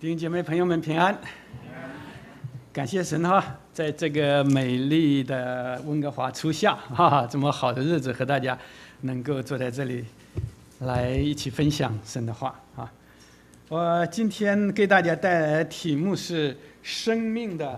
弟兄姐妹朋友们平安，感谢神哈，在这个美丽的温哥华初夏这么好的日子，和大家能够坐在这里来一起分享神的话啊。我今天给大家带来的题目是生命的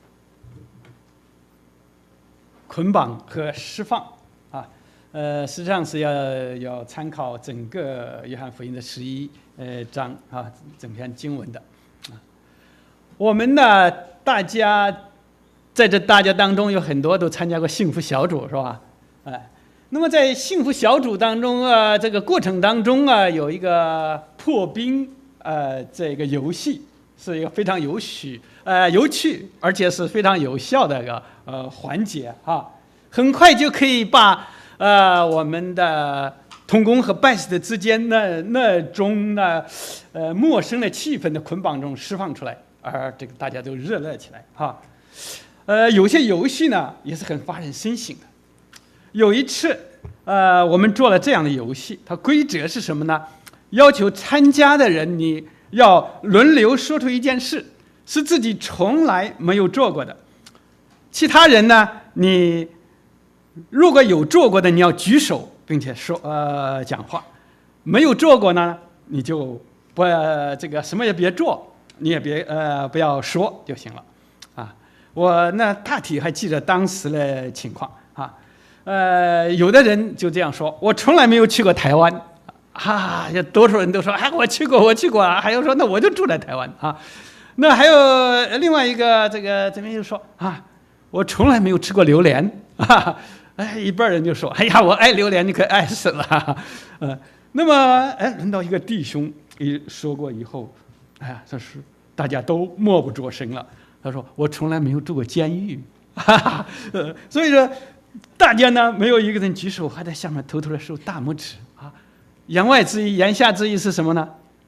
捆绑和释放啊。实际上是要参考整个约翰福音的11章啊，整篇经文的。我们呢，大家当中有很多都参加过幸福小组，是吧？那么在幸福小组当中啊，这个过程当中啊，有一个破冰这个游戏，是一个非常有趣而且是非常有效的一个环节啊，很快就可以把我们的同工和拜师的之间那种陌生的气氛的捆绑中释放出来。而这个大家都热闹起来哈，有些游戏呢也是很发人深省的。有一次，我们做了这样的游戏，它规则是什么呢？要求参加的人你要轮流说出一件事，是自己从来没有做过的。其他人呢，你如果有做过的，你要举手并且说讲话；没有做过呢，你就不这个什么也别做。你也不要说就行了，啊！我呢大体还记得当时的情况啊，有的人就这样说，我从来没有去过台湾，多数人都说，我去过啊，还有说那我就住在台湾啊，那还有另外一个这边就说我从来没有吃过榴莲一半人就说，我爱榴莲，你可爱死了，那么轮到一个弟兄一说过以后。这是大家都默不作声了。他说：“我从来没有住过监狱。”所以说，大家呢没有一个人举手，还在下面偷偷的竖大拇指啊。言外之意，言下之意是什么呢？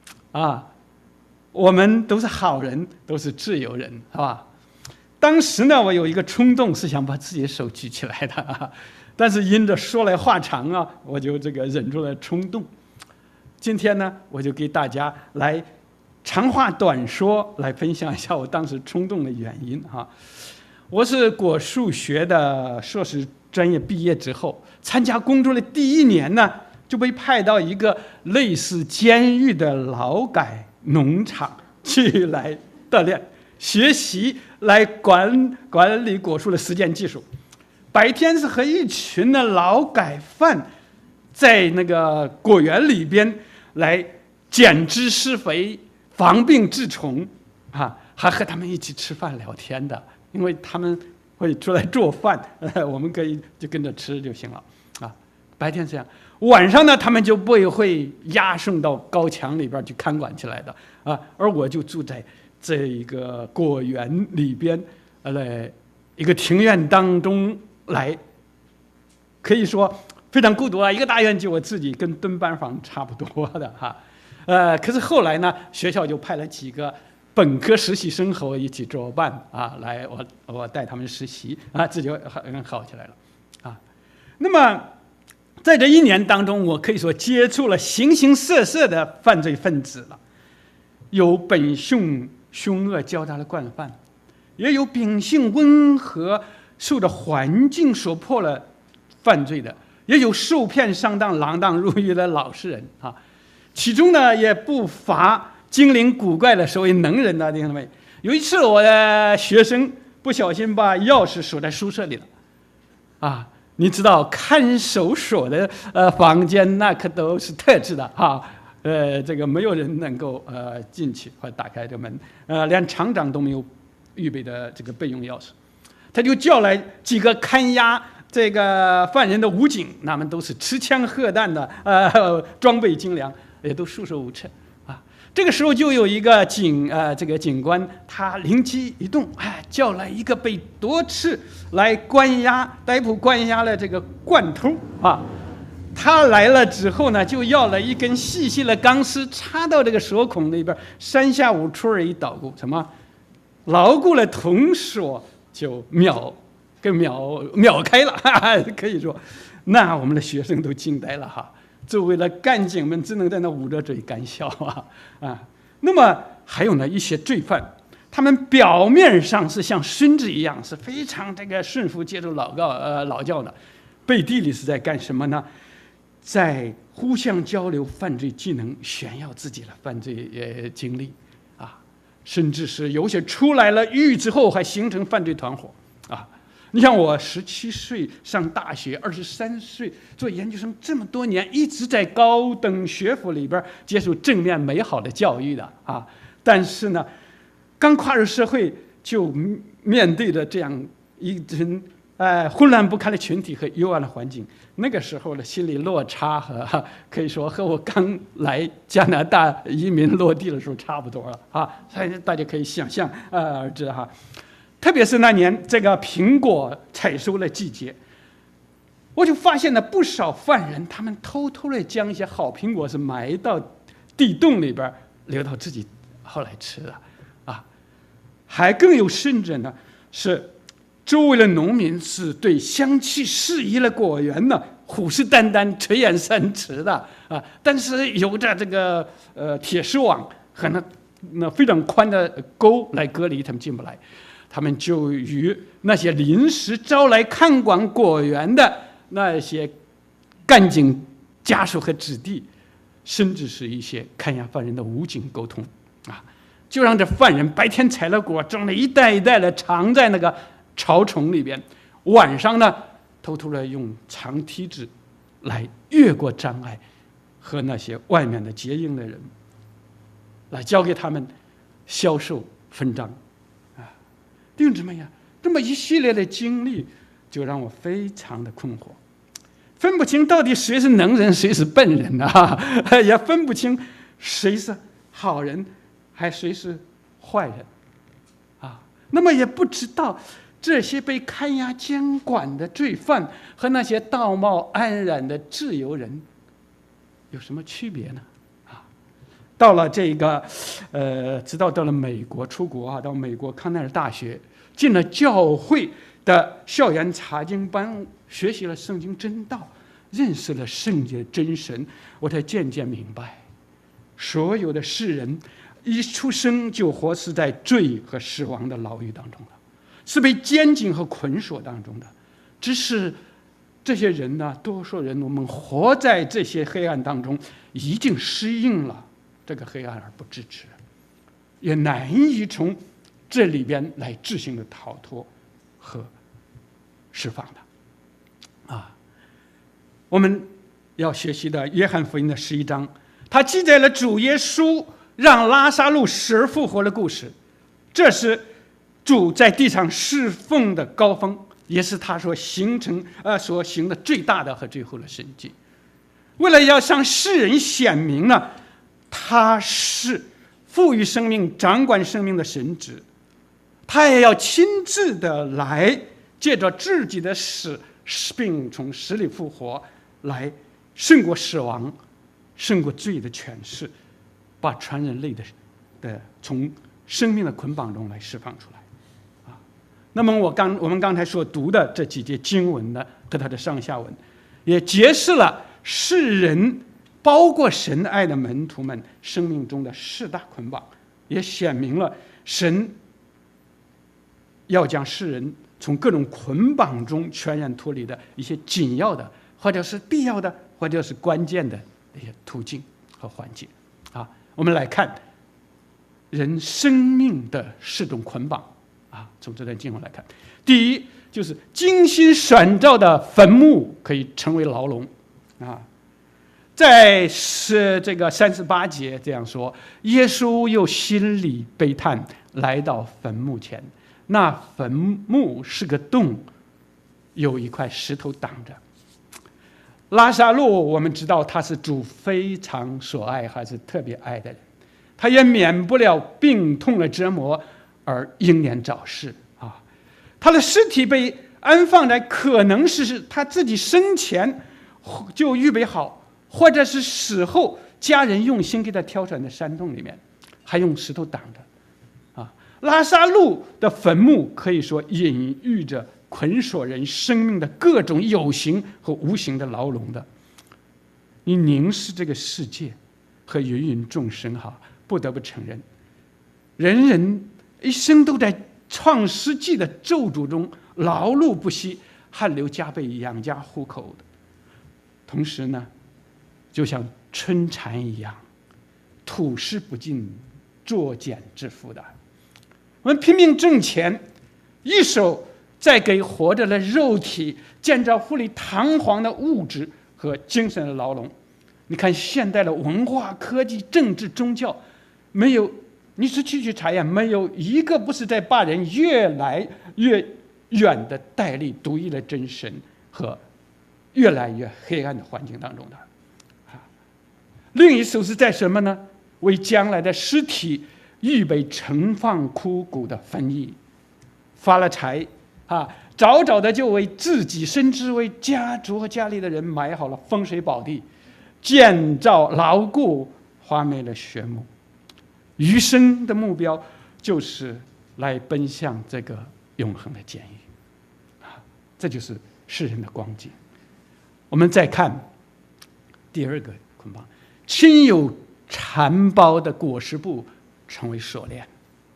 我们都是好人，都是自由人，是吧？当时呢，我有一个冲动是想把自己的手举起来的但是因着说来话长啊，我就忍住了冲动。今天呢，我就给大家来。长话短说，来分享一下我当时冲动的原因哈。我是果树学的硕士专业毕业之后，参加工作的第一年呢，就被派到一个类似监狱的劳改农场去来锻炼、学习，来管理果树的实践技术。白天是和一群的劳改犯在那个果园里边来剪枝施肥。防病治虫还和他们一起吃饭聊天的，因为他们会出来做饭，我们可以就跟着吃就行了白天这样，晚上呢，他们就会押送到高墙里边去看管起来的而我就住在这一个果园里边，一个庭院当中来，可以说非常孤独一个大院就我自己，跟蹲班房差不多的可是后来呢，学校就派了几个本科实习生和我一起作伴来我带他们实习这就很好起来了那么在这一年当中，我可以说接触了形形色色的犯罪分子了，有本性凶恶交杂的惯犯，也有秉性温和受着环境所迫了犯罪的，也有受骗上当锒铛入狱的老实人其中呢，也不乏精灵古怪的所谓能人的弟兄们。有一次，我的学生不小心把钥匙锁在宿舍里了你知道看守所的房间那可都是特制的这个没有人能够进去或打开这门连厂长都没有预备的这个备用钥匙，他就叫来几个看押这个犯人的武警，他们都是持枪荷弹的装备精良。也都束手无策这个时候就有一个这个警官，他灵机一动叫来一个被多次来逮捕关押了这个惯偷他来了之后呢，就要了一根细细的钢丝插到这个锁孔里边，3下5除2一捣鼓，什么牢固了铜锁就秒开了可以说，那我们的学生都惊呆了周围的干警们只能在那捂着嘴干笑那么还有呢，一些罪犯，他们表面上是像孙子一样，是非常这个顺服接受老教的，背地里是在干什么呢？在互相交流犯罪技能，炫耀自己的犯罪经历啊，甚至是有些出来了狱之后还形成犯罪团伙啊。你像我17岁上大学，23岁做研究生，这么多年一直在高等学府里边接受正面美好的教育的啊，但是呢，刚跨入社会就面对着这样一群混乱不堪的群体和幽暗的环境，那个时候的心理落差可以说和我刚来加拿大移民落地的时候差不多了啊，所以大家可以想象而知哈。特别是那年这个苹果采收的季节，我就发现了不少犯人，他们偷偷的将一些好苹果是埋到地洞里边，留到自己后来吃的啊。还更有甚者呢，是周围的农民是对香气适宜的果园呢虎视眈眈、垂涎三尺的啊。但是有着这个铁丝网和那非常宽的沟来隔离，他们进不来。他们就与那些临时招来看管果园的那些干警家属和子弟，甚至是一些看押犯人的武警沟通啊，就让这犯人白天采了果，装了一袋一袋的藏在那个草丛里边，晚上呢偷偷的用长梯子来越过障碍，和那些外面的结营的人来交给他们销售分赃。弟兄姊妹呀，这么一系列的经历，就让我非常的困惑，分不清到底谁是能人，谁是笨人啊，也分不清谁是好人，还谁是坏人啊。那么也不知道这些被看押监管的罪犯和那些道貌岸然的自由人有什么区别呢？到了这个，直到到了美国出国啊，到美国康奈尔大学，进了教会的校园查经班，学习了圣经真道，认识了圣洁真神，我才渐渐明白，所有的世人一出生就活死在罪和死亡的牢狱当中了，是被监禁和捆锁当中的。只是这些人呢，多数人我们活在这些黑暗当中，已经适应了这个黑暗而不自知，也难以从这里边来自行的逃脱和释放的啊。我们要学习的约翰福音的11章，它记载了主耶稣让拉撒路死而复活的故事，这是主在地上侍奉的高峰，也是他所行的最大的和最后的神迹。为了要向世人显明呢，他是赋予生命、掌管生命的神子，他也要亲自的来借着自己的死并从死里复活，来胜过死亡、胜过罪的权势，把全人类的从生命的捆绑中来释放出来啊。那么我们刚才所读的这几节经文呢，和它的上下文，也揭示了世人包括神爱的门徒们生命中的4大捆绑，也显明了神要将世人从各种捆绑中全然脱离的一些紧要的，或者是必要的，或者是关键的一些途径和环节啊。我们来看人生命的4种捆绑啊。从这段经文来看，第一就是精心选造的坟墓可以成为牢笼啊。在这个38节这样说，耶稣又心里悲叹，来到坟墓前，那坟墓是个洞，有一块石头挡着。拉撒路我们知道他是主非常所爱还是特别爱的人，他也免不了病痛的折磨而英年早逝啊。他的尸体被安放在可能是他自己生前就预备好，或者是死后家人用心给他挑选的山洞里面，还用石头挡着啊。拉撒路的坟墓可以说隐喻着捆锁人生命的各种有形和无形的牢笼的。你凝视这个世界和芸芸众生不得不承认，人人一生都在创世纪的咒诅中劳碌不息，汗流浃背养家糊口的，同时呢，就像春蚕一样，吐丝不尽，作茧自缚的。我们拼命挣钱，一手在给活着的肉体建造富丽堂皇的物质和精神的牢笼。你看现代的文化、科技、政治、宗教，没有，你仔细去查验，没有一个不是在把人越来越远的带离独一的真神和越来越黑暗的环境当中的。另一手是在什么呢？为将来的尸体预备盛放枯骨的坟邑，发了财早早的就为自己甚至为家族和家里的人买好了风水宝地，建造牢固华美的穴墓，余生的目标就是来奔向这个永恒的监狱。这就是世人的光景。我们再看第二个捆绑，亲有蚕包的裹尸布成为锁链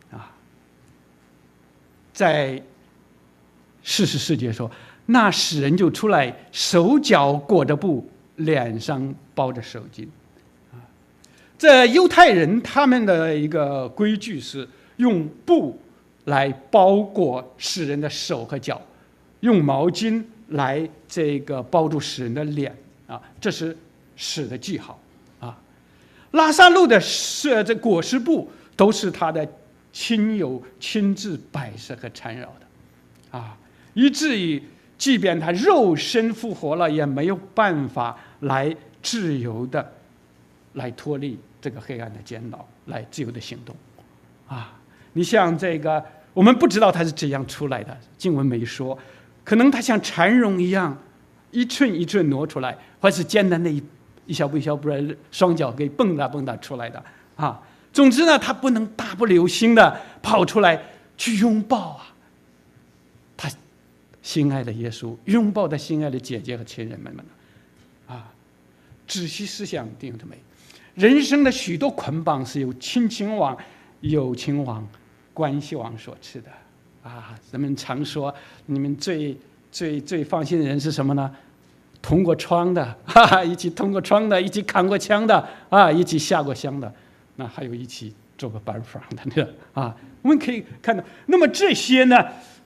在40世纪说，那使人就出来，手脚裹着布，脸上包着手巾。这犹太人他们的一个规矩是用布来包裹使人的手和脚，用毛巾来这个包住使人的脸这是死的记号拉撒路的这裹尸布都是他的亲友亲自摆设和缠绕的以至于即便他肉身复活了，也没有办法来自由的来脱离这个黑暗的监牢，来自由的行动你像这个，我们不知道他是怎样出来的，经文没说，可能他像蚕蛹一样一寸一寸挪出来，或是艰难的一小步一小步的双脚给蹦跶蹦跶出来的总之呢，他不能大步流星的跑出来去拥抱他心爱的耶稣，拥抱他心爱的姐姐和亲人们仔细思想，弟兄姊妹，人生的许多捆绑是由亲情网、友情网、关系网所赐的人们常说，你们最放心的人是什么呢？同过窗的一起同过窗的，一起扛过枪的一起下过乡的，那还有一起做过板房的我们可以看到，那么这些呢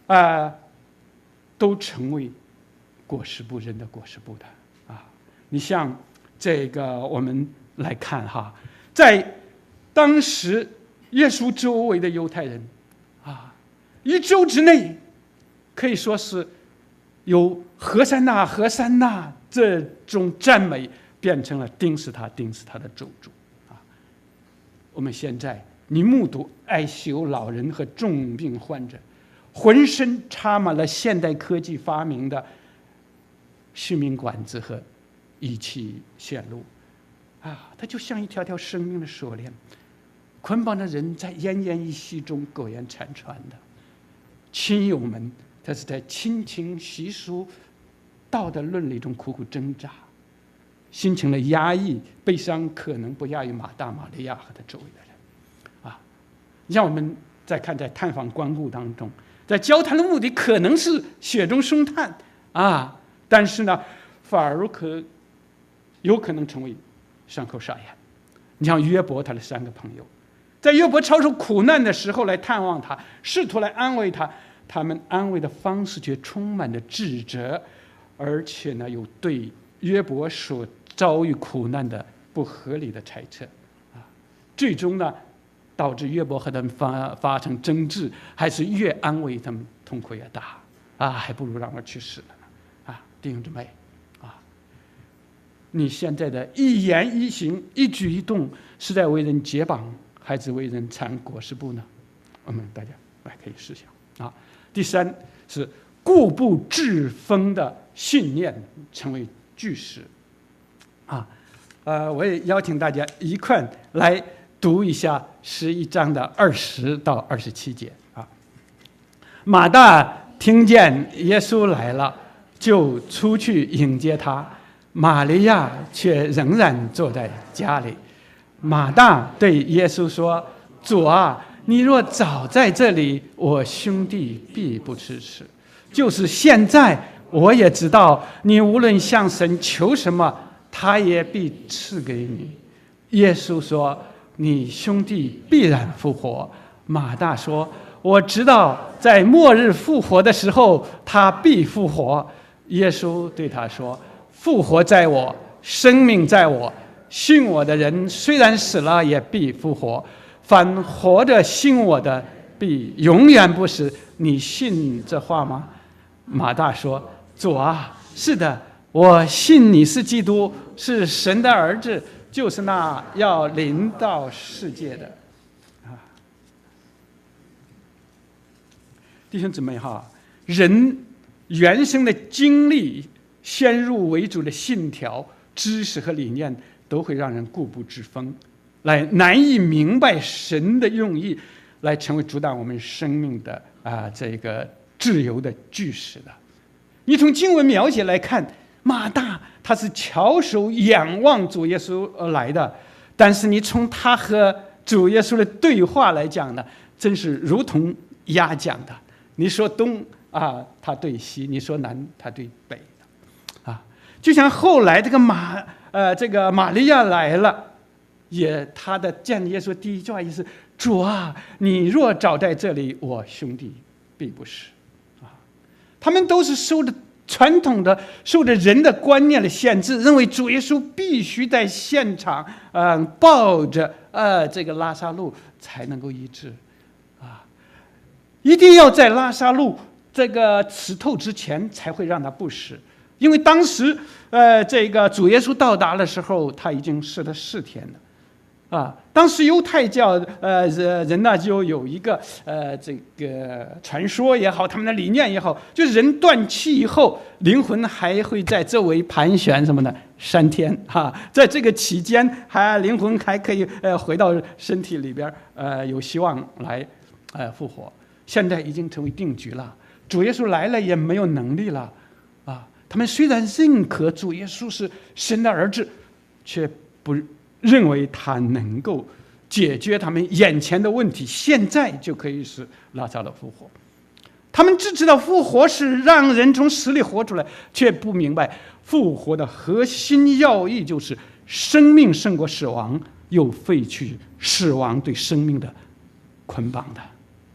都成为裹尸布人的裹尸布的你像这个，我们来看在当时耶稣周围的犹太人一周之内可以说是由何塞纳何塞纳这种赞美变成了钉死他的咒诅我们现在你目睹爱修老人和重病患者浑身插满了现代科技发明的续命管子和仪器线路它就像一条条生命的锁链，捆绑着人在奄奄一息中苟延残喘的亲友们，他是在亲情习俗道德伦理中苦苦挣扎，心情的压抑悲伤可能不亚于马大马利亚和他周围的人你像我们再看在探访关顾当中，在交谈的目的可能是雪中送炭但是呢反而有可能成为伤口撒盐。你像约伯他的3个朋友，在约伯遭受苦难的时候来探望他，试图来安慰他，他们安慰的方式却充满着指责，而且呢有对约伯所遭遇苦难的不合理的猜测最终呢导致约伯和他们发生争执，还是越安慰他们痛苦越大还不如让我去死了弟兄姊妹你现在的一言一行一举一动是在为人解绑还是为人缠裹尸布呢？我们大家来可以思想第3是固步自封的信念成为巨石我也邀请大家一块来读一下11章的20到27节马大听见耶稣来了，就出去迎接他，玛利亚却仍然坐在家里。 马大对耶稣说：“主啊，你若早在这里，我兄弟必不迟迟。就是现在，我也知道，你无论向神求什么，他也必赐给你。”耶稣说：“你兄弟必然复活。”马大说：“我知道，在末日复活的时候，他必复活。”耶稣对他说：“复活在我，生命在我。信我的人，虽然死了，也必复活。凡活着信我的，必永远不死。你信这话吗？”马大说：“主啊，是的，我信你是基督，是神的儿子，就是那要临到世界的。”弟兄姊妹哈，人原生的经历、先入为主的信条、知识和理念，都会让人固步自封，来难以明白神的用意，来成为阻挡我们生命的这个自由的巨石的。你从经文描写来看，马大他是翘首仰望主耶稣而来的，但是你从他和主耶稣的对话来讲呢，真是如同鸭讲的。你说东他对西；你说南，他对北就像后来这个玛利亚来了，他的见耶稣第一句话意思：“主啊，你若早在这里，我兄弟必不死。”他们都是受着传统的、受着人的观念的限制，认为主耶稣必须在现场抱着这个拉撒路才能够医治一定要在拉撒路这个死透之前才会让他不死，因为当时这个主耶稣到达的时候，他已经死了4天了当时犹太教人呢就有一个这个传说也好，他们的理念也好，就是人断气以后，灵魂还会在周围盘旋什么的3天在这个期间灵魂还可以回到身体里边有希望来复活。现在已经成为定局了，主耶稣来了也没有能力了他们虽然认可主耶稣是神的儿子，却不认为他能够解决他们眼前的问题，现在就可以使拉撒路复活。他们只知道复活是让人从死里活出来，却不明白复活的核心要义就是生命胜过死亡，又废去死亡对生命的捆绑的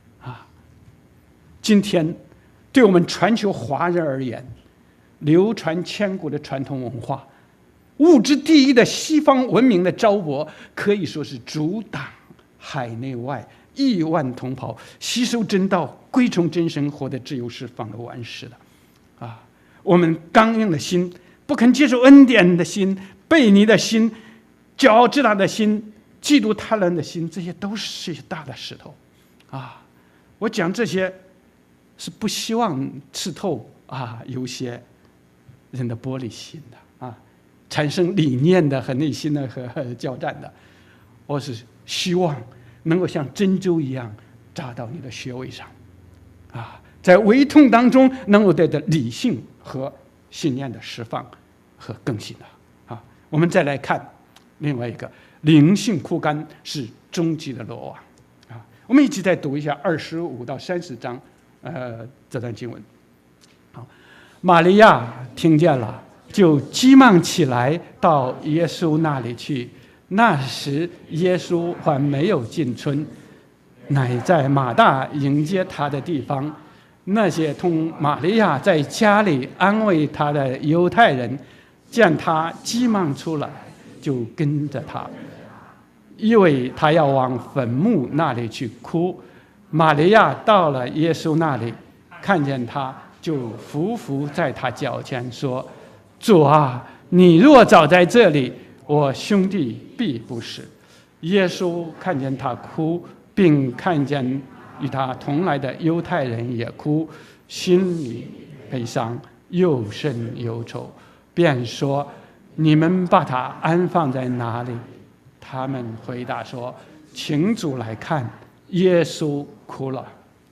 今天对我们全球华人而言，流传千古的传统文化，物质第一的西方文明的招博，可以说是阻挡海内外亿万同胞吸收真道、归从真神、活得自由释放的完事的我们刚硬的心、不肯接受恩典的心、悖逆的心、骄傲自大的心、嫉妒他人的心，这些都是大的石头我讲这些是不希望刺透有些人的玻璃心的产生理念的和内心的和交战的，我是希望能够像针灸一样扎到你的穴位上在微痛当中能够得到理性和信念的释放和更新的我们再来看另外一个，灵性枯干是终极的落网我们一起再读一下25到30章这段经文。玛利亚听见了，就急忙起来到耶稣那里去。那时耶稣还没有进村，乃在马大迎接他的地方。那些同玛利亚在家里安慰他的犹太人，见他急忙出来，就跟着他，因为他要往坟墓那里去哭。玛利亚到了耶稣那里，看见他，就伏在他脚前说：“主啊，你若早在这里，我兄弟必不死。”耶稣看见他哭，并看见与他同来的犹太人也哭，心里悲伤，又甚忧愁，便说：“你们把他安放在哪里？”他们回答说：“请主来看。”耶稣哭了。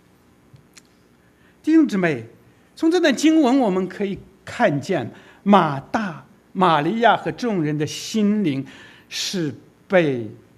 弟兄姊妹，从这段经文我们可以看见马利亚和众人的心灵是被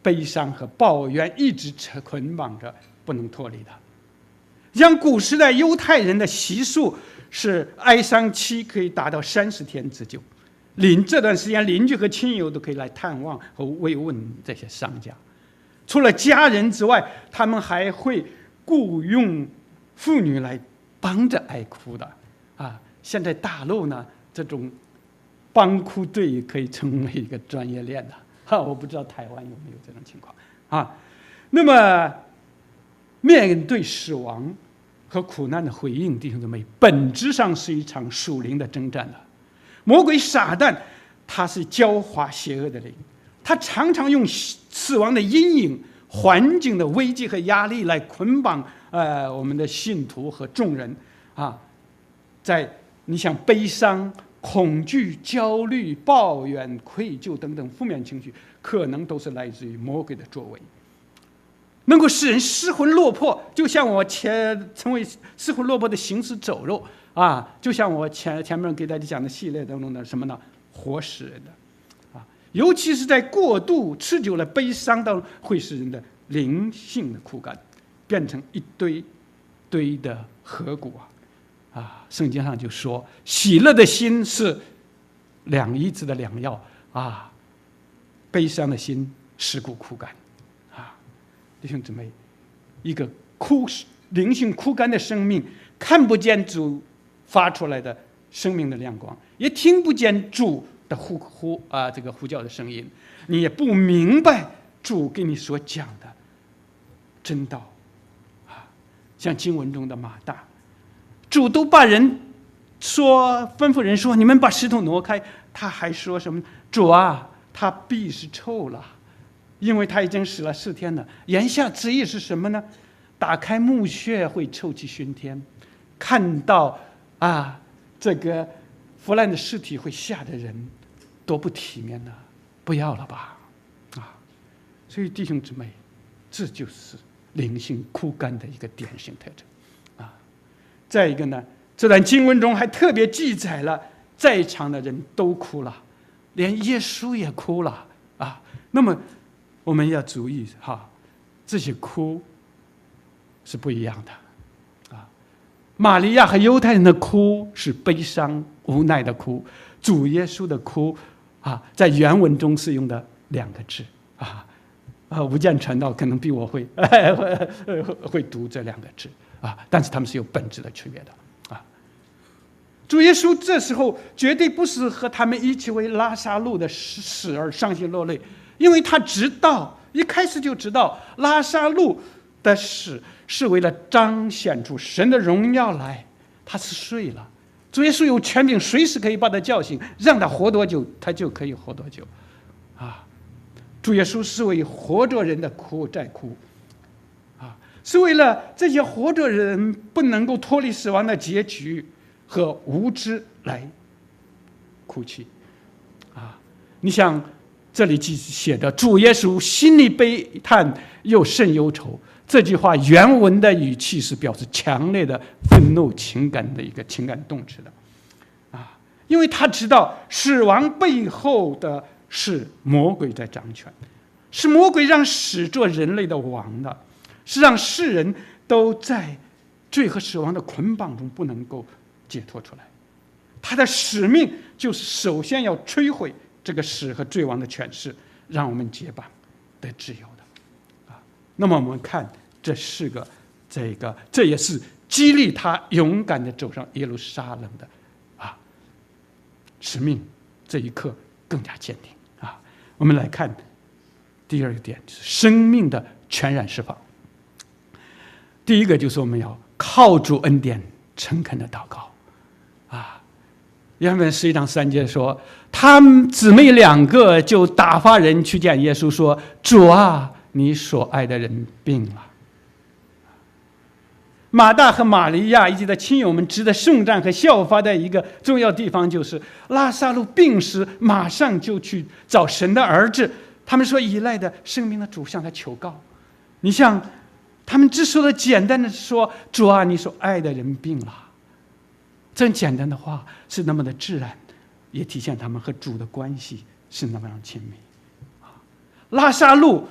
悲伤和抱怨一直捆绑着，不能脱离的。像古时代犹太人的习俗是哀伤期可以达到30天之久，这段时间邻居和亲友都可以来探望和慰问这些伤家。除了家人之外，他们还会雇佣妇女来帮着哀哭的啊。现在大陆呢，这种帮哭队可以成为一个专业链的我不知道台湾有没有这种情况啊。那么面对死亡和苦难的回应，弟兄姊妹，本质上是一场属灵的征战的。魔鬼撒旦他是狡猾邪恶的灵，他常常用死亡的阴影、环境的危机和压力来捆绑我们的信徒和众人啊。在你想悲伤、恐惧、焦虑、抱怨、愧疚等等负面情绪，可能都是来自于魔鬼的作为，能够使人失魂落魄。就像我成为失魂落魄的行尸走肉啊，就像我前面给大家讲的系列当中的什么呢？活死人的啊，尤其是在过度持久的悲伤当中，会使人的灵性的枯干，变成一堆堆的河谷啊！圣经上就说，喜乐的心是两医治的良药啊，悲伤的心使骨枯干啊！弟兄姊妹，一个灵性枯干的生命，看不见主发出来的生命的亮光，也听不见主的这个呼叫的声音，你也不明白主给你所讲的真道啊！像经文中的马大，主都把人吩咐人说，你们把石头挪开，他还说什么？主啊，他必是臭了，因为他已经死了4天了。言下之意是什么呢？打开墓穴会臭气熏天，看到这个腐烂的尸体会吓得人多不体面呢，不要了吧啊！所以弟兄姊妹，这就是灵性枯干的一个典型特征啊。再一个呢，这段经文中还特别记载了，在场的人都哭了，连耶稣也哭了啊。那么我们要注意这些哭是不一样的啊。玛利亚和犹太人的哭是悲伤无奈的哭，主耶稣的哭在原文中是用的2个字吴建传道可能比我会读这2个字但是他们是有本质的区别的主耶稣这时候绝对不是和他们一起为拉撒路的死而伤心落泪，因为他一开始就知道拉撒路的死是为了彰显出神的荣耀来，他是睡了，主耶稣有权柄随时可以把他叫醒，让他活多久他就可以活多久主耶稣是为活着人的哭在哭是为了这些活着人不能够脱离死亡的结局和无知来哭泣你想这里写的主耶稣心里悲叹又甚忧愁，这句话原文的语气是表示强烈的愤怒情感的一个情感动词的因为他知道死亡背后的是魔鬼在掌权，是魔鬼让死做人类的王的，是让世人都在罪和死亡的捆绑中不能够解脱出来。他的使命就是首先要摧毁这个死和罪亡的权势，让我们解绑得自由的那么我们看这也是激励他勇敢地走上耶路撒冷的使命，这一刻更加坚定我们来看第2个点，就是生命的全然释放。第一个就是我们要靠主恩典诚恳的祷告原本11章3节说，他们姊妹2个就打发人去见耶稣说，主啊，你所爱的人病了。马大和玛利亚以及的亲友们值得颂赞和效法的一个重要地方，就是拉撒路病时马上就去找神的儿子，他们说依赖的生命的主向他求告。你像他们只说的简单的说，主啊，你所爱的人病了，这简单的话是那么的自然，也体现他们和主的关系是那么样亲密拉撒路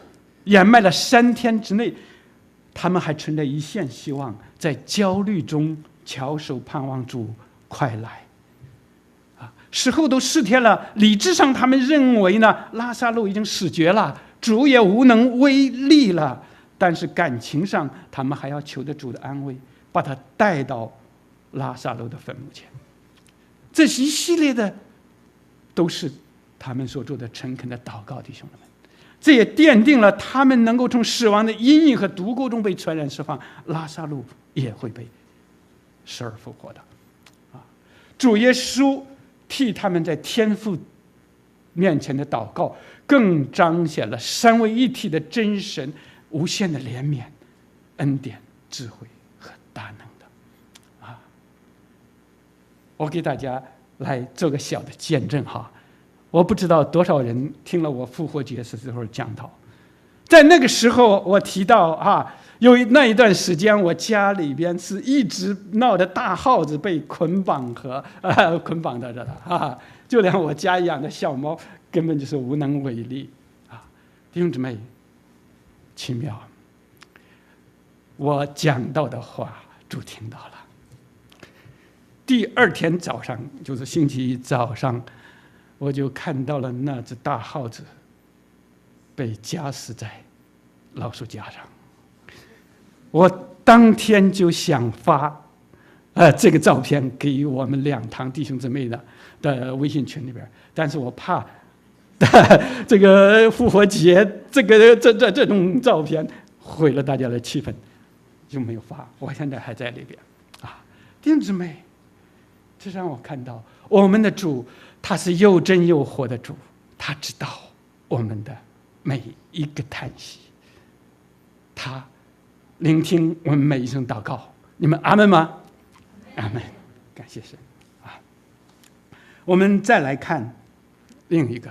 掩埋了3天之内，他们还存着一线希望，在焦虑中翘首盼望主快来。时候都4天了，理智上他们认为呢，拉撒路已经死绝了，主也无能为力了。但是感情上，他们还要求着主的安慰，把他带到拉撒路的坟墓前。这一系列的，都是他们所做的诚恳的祷告，弟兄们。这也奠定了他们能够从死亡的阴影和毒钩中被传染释放，拉撒路也会被死而复活的。主耶稣替他们在天父面前的祷告，更彰显了3位一体的真神无限的怜悯、恩典、智慧和大能的。我给大家来做个小的见证哈。我不知道多少人听了我复活节时候讲道，在那个时候我提到有那一段时间，我家里边是一直闹着大耗子被捆绑和捆绑着的就连我家养的小猫根本就是无能为力弟兄姊妹，奇妙，我讲到的话主听到了。第2天早上，就是星期一早上，我就看到了那只大耗子被夹死在老鼠夹上。我当天就想发这个照片给我们2堂弟兄姊妹的微信群里边，但是我怕这个复活节这种照片毁了大家的气氛，就没有发。我现在还在里边弟兄姊妹，这让我看到我们的主，他是又真又活的主，他知道我们的每一个叹息，他聆听我们每一声祷告。你们阿们吗？阿们，感谢神我们再来看另一个，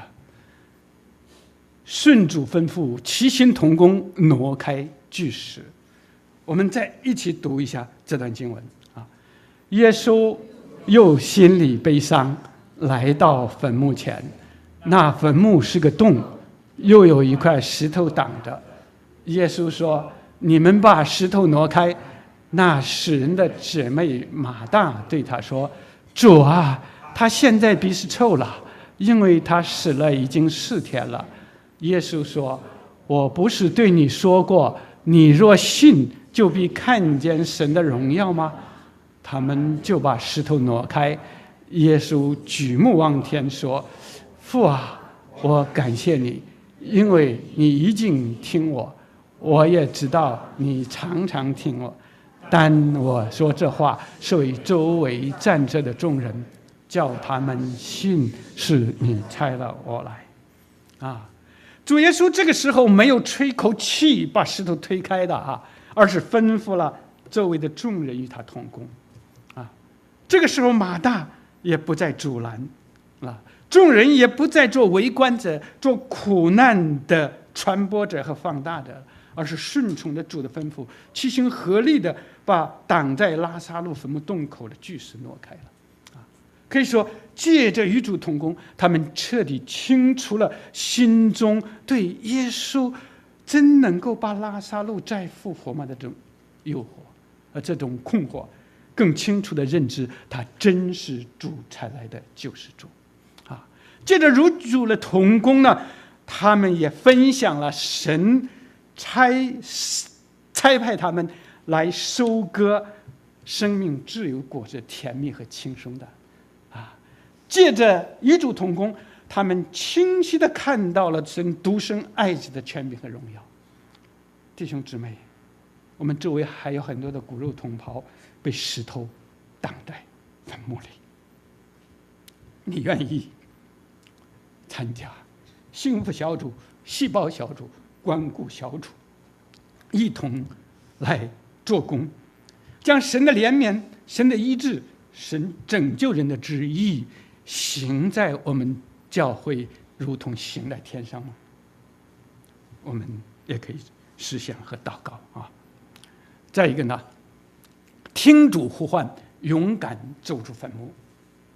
顺主吩咐，齐心同工，挪开巨石。我们再一起读一下这段经文耶稣又心里悲伤，来到坟墓前，那坟墓是个洞，又有一块石头挡着。耶稣说：“你们把石头挪开。”那死人的姐妹马大对他说：“主啊，他现在鼻是臭了，因为他死了已经4天了。”耶稣说：“我不是对你说过，你若信，就必看见神的荣耀吗？”他们就把石头挪开。耶稣举目望天说：“父啊，我感谢你，因为你已经听我，我也知道你常常听我。但我说这话是为周围站着的众人，叫他们信是你差了我来。”主耶稣这个时候没有吹口气把石头推开的而是吩咐了周围的众人与他同工。这个时候马大也不再阻拦众人也不再做围观者，做苦难的传播者和放大者，而是顺从着主的吩咐，齐心合力的把挡在拉撒路坟墓洞口的巨石挪开了。可以说借着与主同工，他们彻底清除了心中对耶稣真能够把拉撒路再复活吗的这种诱惑这种困惑，更清楚的认知他真是主差来的救世主借着与主的同工呢，他们也分享了神差派他们来收割生命自由果子甜蜜和轻松的借着与主同工，他们清晰地看到了神独生爱子的权柄和荣耀。弟兄姊妹，我们周围还有很多的骨肉同胞被石头挡在坟墓里，你愿意参加幸福小组、细胞小组、关顾小组，一同来做工，将神的怜悯、神的医治、神拯救人的旨意行在我们教会，如同行在天上吗？我们也可以思想和祷告再一个呢，听主呼唤，勇敢走出坟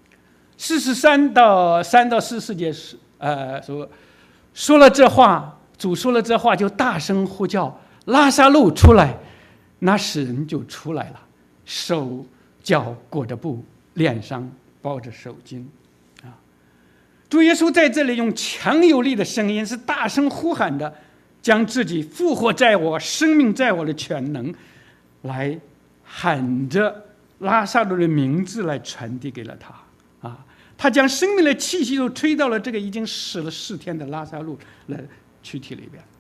墓。43到44节说了这话， 主说了这话，就大声呼叫拉撒路出来。那使人就出来了，手脚裹着布，脸上包着手巾。主耶稣在这里用强有力的声音，是大声呼喊的，将自己复活在我、生命在我的全能，来喊着拉撒路的名字来传递给了他。他将生命的气息都吹到了这个已经死了4天的拉撒路的躯体里边。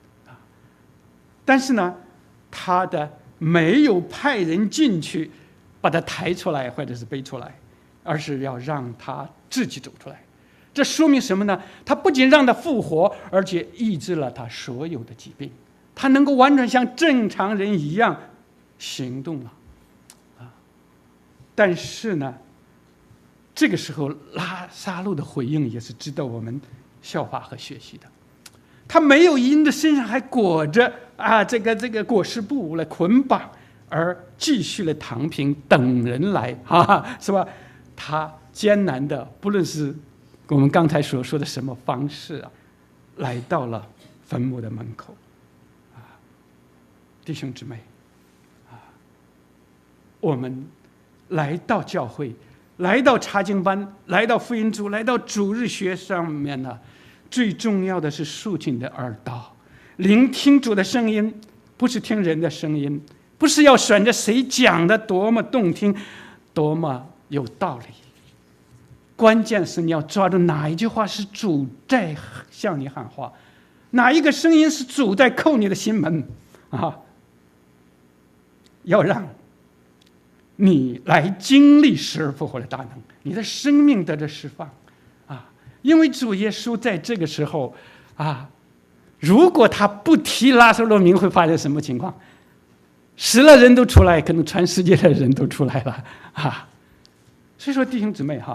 但是呢，他没有派人进去把他抬出来或者是背出来，而是要让他自己走出来。这说明什么呢？他不仅让他复活，而且医治了他所有的疾病，他能够完全像正常人一样行动了。但是呢，这个时候拉撒路的回应也是值得我们效法和学习的。他没有因着身上还裹着这个裹尸布来捆绑，而继续的躺平等人来是吧？他艰难的，不论是我们刚才所说的什么方式来到了坟墓的门口。弟兄姊妹我们来到教会，来到查经班，来到福音组，来到主日学上面呢，最重要的是竖起你的耳朵，聆听主的声音，不是听人的声音，不是要选择谁讲的多么动听，多么有道理。关键是你要抓住哪一句话是主在向你喊话，哪一个声音是主在叩你的心门要让你来经历死而复活的大能，你的生命得着释放因为主耶稣在这个时候如果他不提拉撒路名，会发生什么情况？死了人都出来，可能全世界的人都出来了所以说弟兄姊妹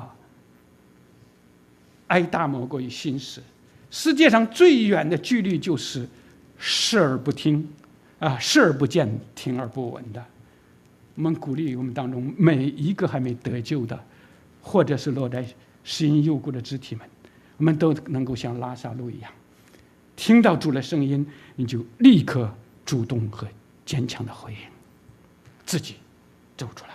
哀大莫过于心死。世界上最远的距离就是视而不听视而不见，听而不闻的。我们鼓励我们当中每一个还没得救的，或者是落在死荫幽谷的肢体们，我们都能够像拉撒路一样，听到主的声音，你就立刻主动和坚强的回应，自己走出来。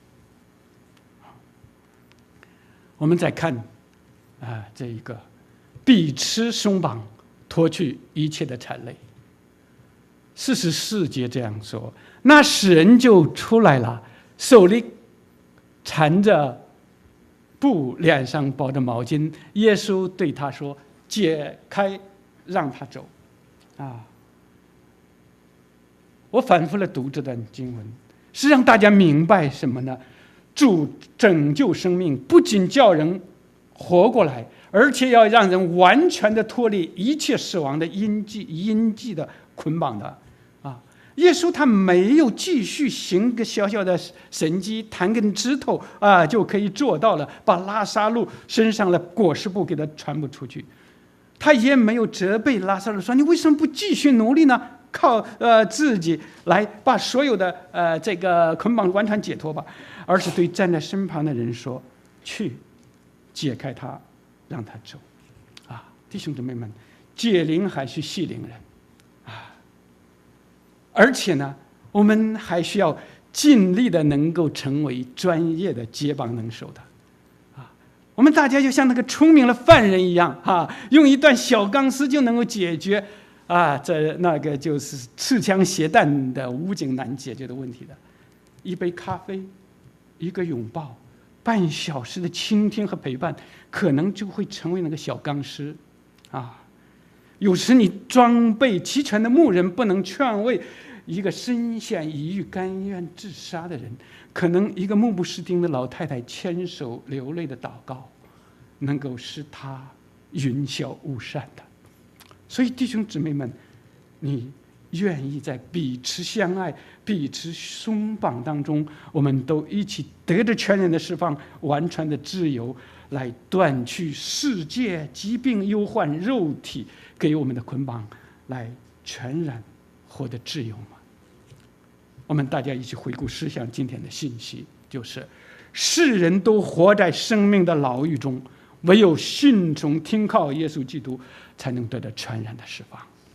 我们再看这一个彼此松绑，脱去一切的缠累。44节这样说，那使人就出来了，手里缠着布，脸上包着毛巾。耶稣对他说：“解开，让他走。”我反复的读这段经文，是让大家明白什么呢？主拯救生命，不仅叫人活过来，而且要让人完全的脱离一切死亡的阴迹的捆绑的耶稣他没有继续行个小小的神迹，弹根指头就可以做到了，把拉撒路身上的裹尸布给他传播出去。他也没有责备拉撒路说：“你为什么不继续努力呢？靠自己来把所有的这个捆绑完全解脱吧。”而是对站在身旁的人说：“去解开他，让他走。”弟兄姊妹们，解铃还须系铃人而且呢，我们还需要尽力的能够成为专业的接棒能手的我们大家就像那个聪明的犯人一样用一段小钢丝就能够解决那个就是刺枪携弹的无井难解决的问题的。一杯咖啡，一个拥抱，半小时的倾听和陪伴，可能就会成为那个小钢丝有时你装备齐全的牧人不能劝慰一个身陷疑狱甘愿自杀的人，可能一个目不识丁的老太太牵手流泪的祷告能够使他云消雾散的。所以弟兄姊妹们，你愿意在彼此相爱、彼此松绑当中，我们都一起得着全然的释放、完全的自由，来断去世界疾病忧患肉体给我们的捆绑，来全然活得自由吗？我们大家一起回顾思想今天的信息，就是世人都活在生命的牢狱中，唯有信从听靠耶稣基督，才能得到全然的释放。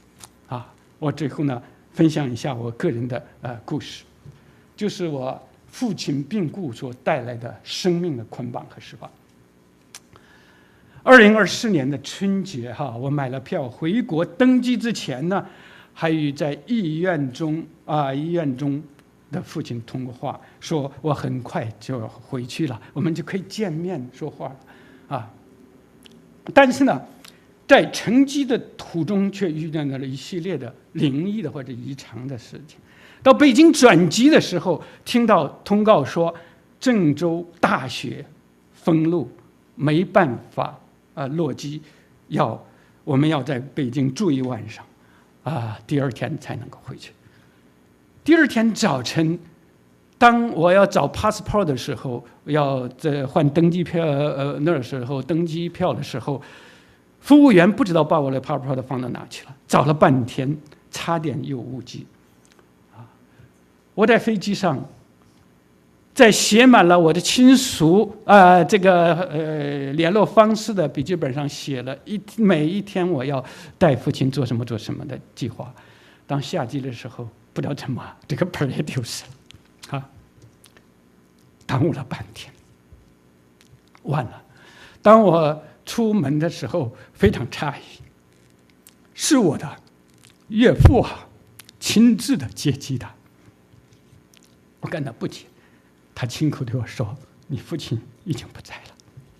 我最后呢分享一下我个人的故事，就是我父亲病故所带来的生命的捆绑和释放。2024年的春节我买了票回国，登机之前呢，还与在医院中的父亲通过话，说我很快就回去了，我们就可以见面说话了但是呢，在乘机的途中却遇见了一系列的灵异的或者异常的事情。到北京转机的时候，听到通告说郑州大雪封路，没办法落机，我们要在北京住一晚上第二天才能够回去。第二天早晨，当我要找 passport 的时候，要在换登机票那时候登机票的时候，服务员不知道把我的 passport 放到哪去了，找了半天，差点又误机我在飞机上，在写满了我的亲属联络方式的笔记本上写了每一天我要带父亲做什么的计划。当下机的时候，不知道怎么这个本也丢失了耽误了半天。完了，当我出门的时候非常诧异，是我的岳父亲自的接机的。我感到不解，他亲口对我说：“你父亲已经不在了。”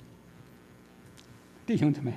弟兄姊妹，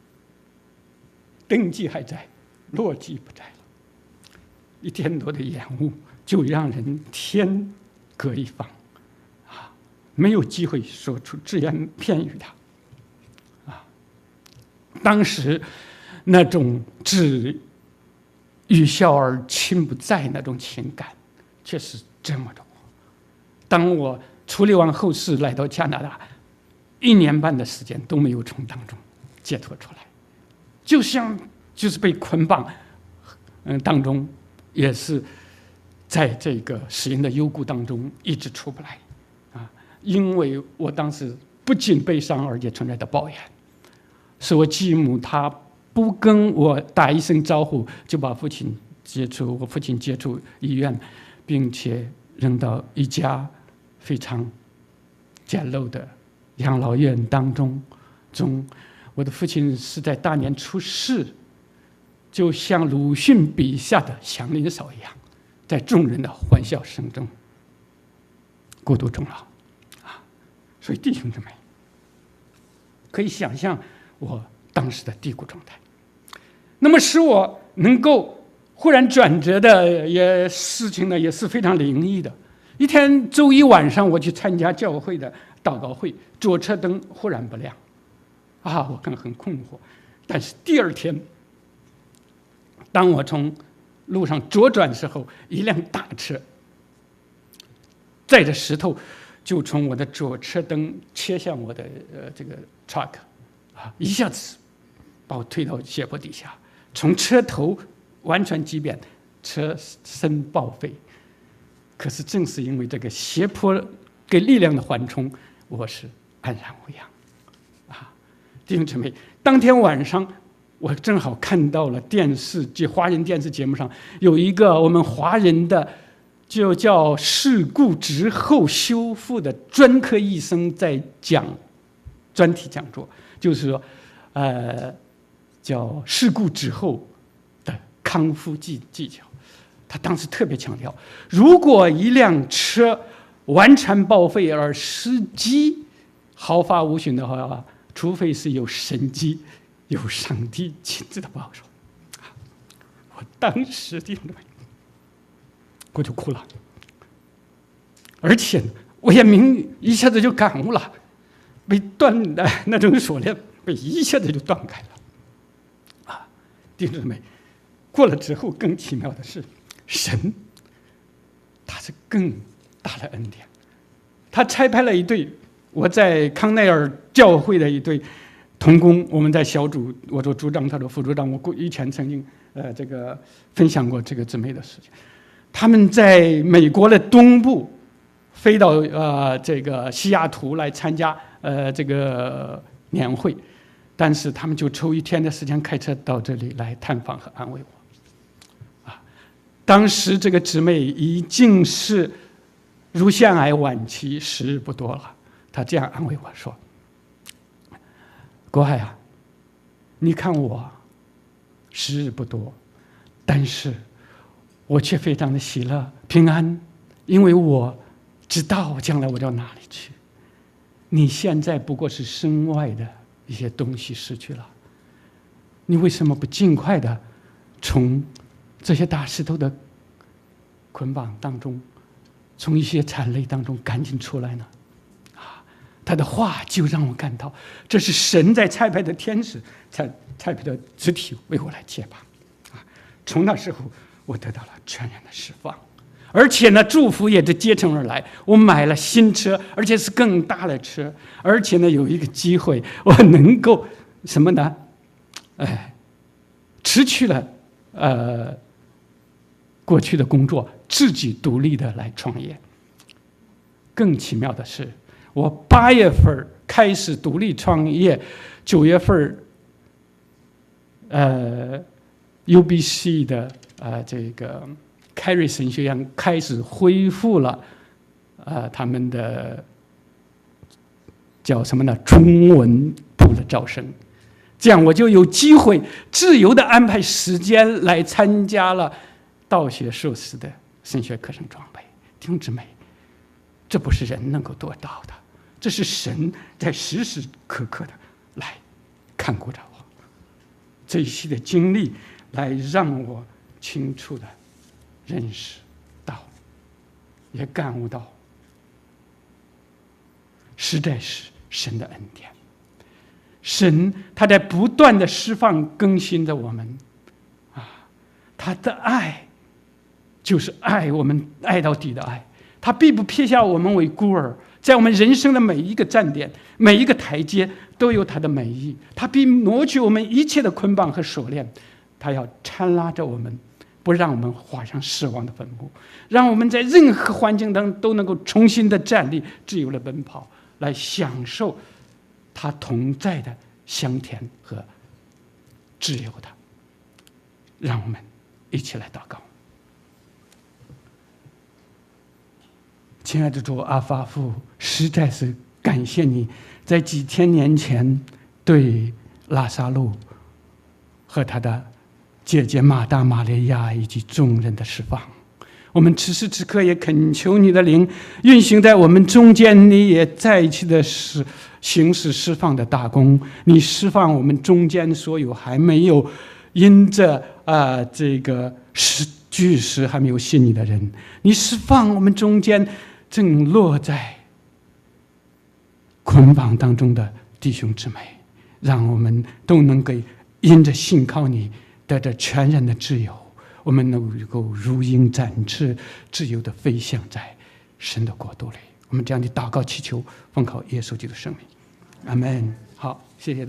登机还在，落机不在了。1天多的延误，就让人天各一方没有机会说出只言片语的当时那种只与笑而亲不在那种情感，却是这么的。当我处理完后事来到加拿大，1年半的时间都没有从当中解脱出来，就是被捆绑当中，也是在这个死人的幽谷当中一直出不来因为我当时不仅悲伤，而且存在的抱怨，是我继母她不跟我打一声招呼，就把我父亲接出医院，并且扔到一家非常简陋的养老院当中。我的父亲是在大年初4，就像鲁迅笔下的祥林嫂一样，在众人的欢笑声中孤独终老所以弟兄姊妹，可以想象我当时的低谷状态。那么使我能够忽然转折的事情呢，也是非常灵异的。一天周一晚上，我去参加教会的祷告会，左侧灯忽然不亮我很困惑。但是第二天，当我从路上左转时候，一辆大车载着石头就从我的左车灯切向我的这个 truck 一下子把我推到斜坡底下，从车头完全击扁，车身报废。可是正是因为这个斜坡给力量的缓冲，我是安然无恙弟兄姊妹，当天晚上我正好看到了华人电视节目上有一个我们华人的就叫事故之后修复的专科医生在讲专题讲座，就是说叫事故之后的康复技巧。他当时特别强调，如果一辆车完全报废而司机毫发无损的话，除非是有神迹，有上帝亲自的保守。我当时我就哭了，而且我也一下子就感悟了，被断的那种锁链被一下子就断开了弟兄姊妹，过了之后更奇妙的是，神他是更大的恩典，他差派了一对我在康奈尔教会的一对同工，我们在小组，我做组长，他做副组长。我以前曾经这个分享过这个姊妹的事情。他们在美国的东部飞到这个西雅图来参加这个年会，但是他们就抽1天的时间开车到这里来探访和安慰我当时这个姊妹已经是乳腺癌晚期，时日不多了。她这样安慰我说：“国海啊，你看我时日不多，但是我却非常的喜乐平安，因为我知道将来我到哪里去。你现在不过是身外的一些东西失去了，你为什么不尽快的从这些大石头的捆绑当中，从一些惨泪当中赶紧出来呢？”他的话就让我感到，这是神在差派的天使，差派的肢体为我来接吧。从那时候，我得到了全然的释放，而且呢，祝福也是接踵而来。我买了新车，而且是更大的车，而且呢，有一个机会，我能够什么呢？辞去了过去的工作，自己独立的来创业。更奇妙的是，我8月份开始独立创业，9月份UBC 的这个凯瑞神学院开始恢复了他们的叫什么呢？中文部的招生，这样我就有机会自由的安排时间来参加了道学硕士的神学课程装备。弟兄姊妹，这不是人能够做到的，这是神在时时刻刻的来看顾着我。这一系列经历来让我清楚的认识到，也感悟到，实在是神的恩典。神他在不断的释放更新着我们他的爱就是爱我们爱到底的爱，他必不撇下我们为孤儿，在我们人生的每一个站点，每一个台阶都有他的美意，他必挪去我们一切的捆绑和锁链，他要搀拉着我们，不让我们滑向死亡的坟墓，让我们在任何环境当中都能够重新的站立，自由的奔跑，来享受他同在的香甜和自由的。让我们一起来祷告。亲爱的主阿爸父，实在是感谢你在几千年前对拉撒路和他的姐姐马大、玛利亚以及众人的释放。我们此时此刻也恳求你的灵运行在我们中间，你也再一次的行使释放的大功。你释放我们中间所有还没有因着这个据实还没有信你的人，你释放我们中间正落在捆绑当中的弟兄姊妹，让我们都能够因着信靠你得着全然的自由，我们能够如鹰展翅，自由的飞翔在神的国度里。我们这样的祷告祈求，奉靠耶稣基督的圣名，阿门。好，谢谢大家。